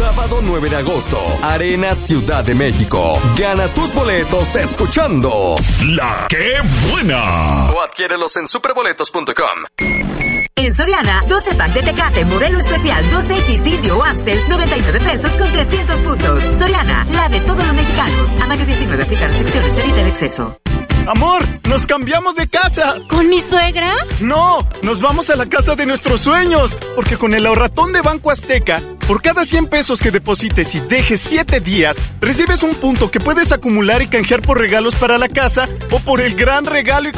Sábado 9 de agosto, Arena Ciudad de México. Gana tus boletos escuchando La ¡Qué Buena! O adquiérelos en superboletos.com. En Soriana, 12 pack de Tecate Modelo Especial 2X Indio o Amstel, 99 pesos con 300 puntos. Soriana, la de todos los mexicanos. A mayo 19, aplica restricciones, evita el exceso. Amor, nos cambiamos de casa. ¿Con mi suegra? No, nos vamos a la casa de nuestros sueños. Porque con el ahorratón de Banco Azteca, por cada 100 pesos que deposites y dejes 7 días, recibes un punto que puedes acumular y canjear por regalos para la casa o por el gran regalo y